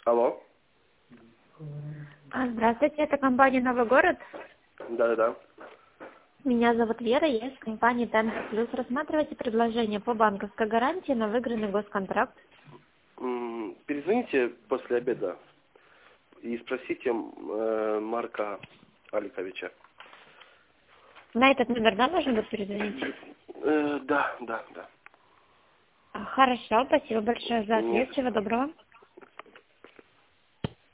Алло. Здравствуйте, это компания «Новый город». Да-да-да. Меня зовут Вера, я из компании «Тендер Плюс». Рассматривайте предложение по банковской гарантии на выигранный госконтракт. Перезвоните после обеда и спросите Марка Аликовича. На этот номер, да, нужно будет перезвонить? Да. Хорошо, спасибо большое за ответ. Нет. Всего доброго.